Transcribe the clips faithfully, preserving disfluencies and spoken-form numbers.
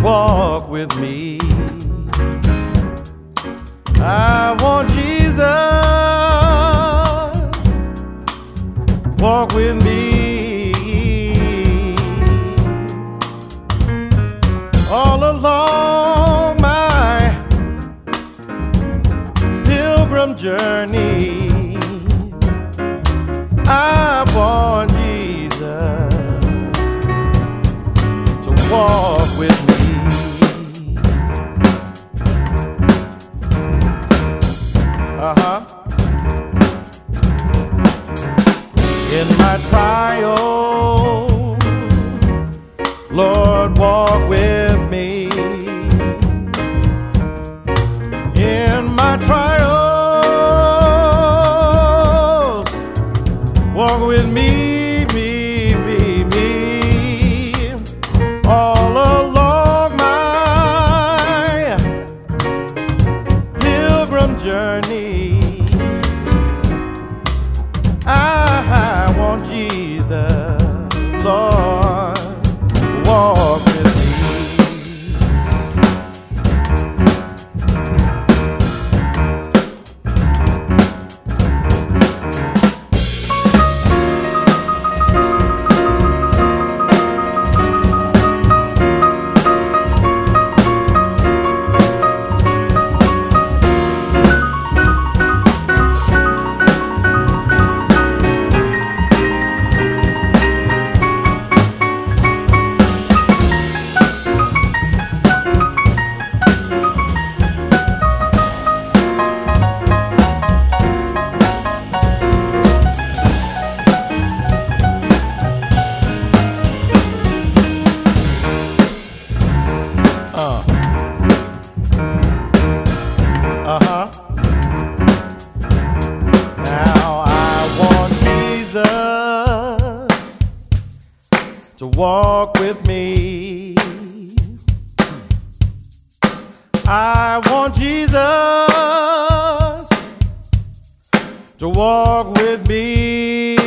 walk with me. I want Jesus, walk with me. All along my pilgrim journey, I want Jesus to walk with me. Uh-huh. In my trial, Lord, walk with me. In my trials, walk with me, me, me, me. All along my pilgrim journey, I want Jesus, Lord, walk with me. Uh-huh. Now I want Jesus to walk with me. I want Jesus to walk with me.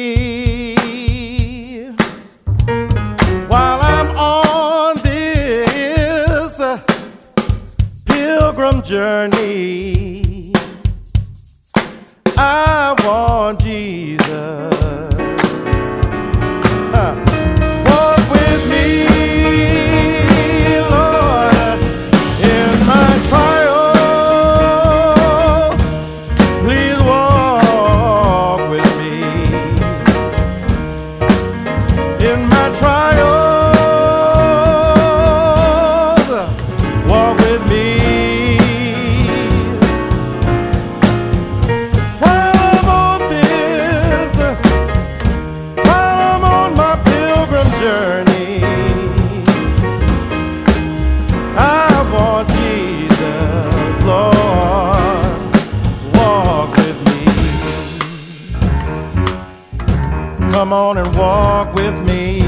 While I'm on this pilgrim journey, I want Jesus. Uh, walk with me, Lord, in my trials. Please walk with me. In my trials, walk with me. Journey, I want Jesus, Lord, walk with me. Come on and walk with me.